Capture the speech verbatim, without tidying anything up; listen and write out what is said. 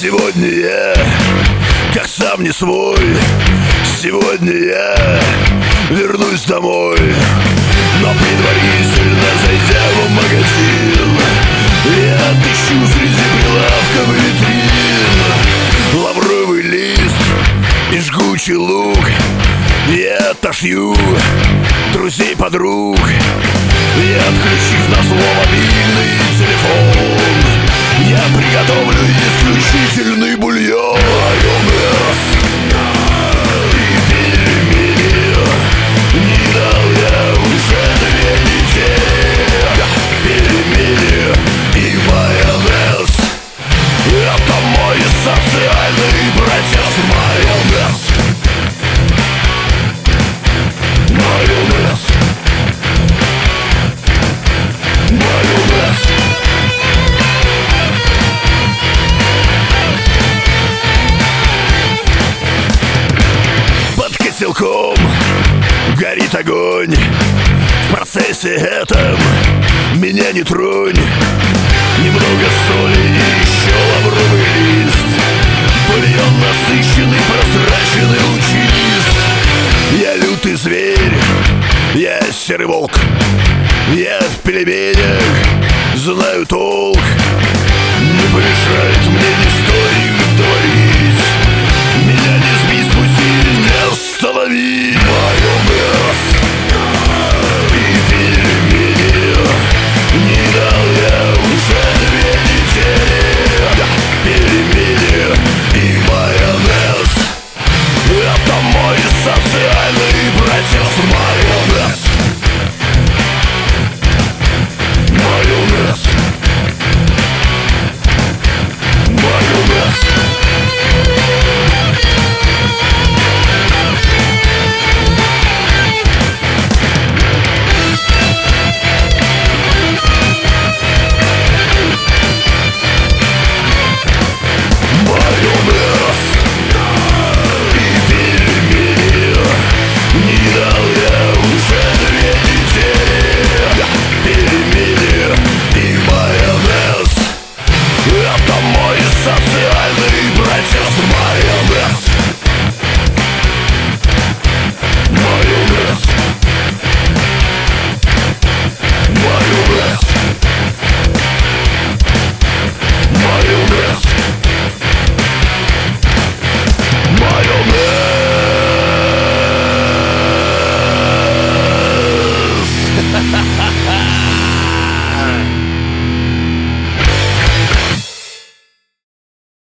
Сегодня я, как сам не свой. Сегодня я вернусь домой, но предварительно зайдя в магазин, я отыщу среди прилавков витрин лавровый лист и жгучий лук. Я отошью друзей, подруг и, отключив назло мобильный телефон, я приготовлю исключительный бульон. Майонез и пельмени не дал я уже две недели. Пельмени и майонез — это мой социальный протест. Майонез, майонез, майонез. Под котелком горит огонь. В процессе этом меня не тронь. Немного соли и еще лавровый лист. Бульон насыщенный, прозрачный, лучист. Я лютый зверь, я серый волк. Я в пельменях знаю толк.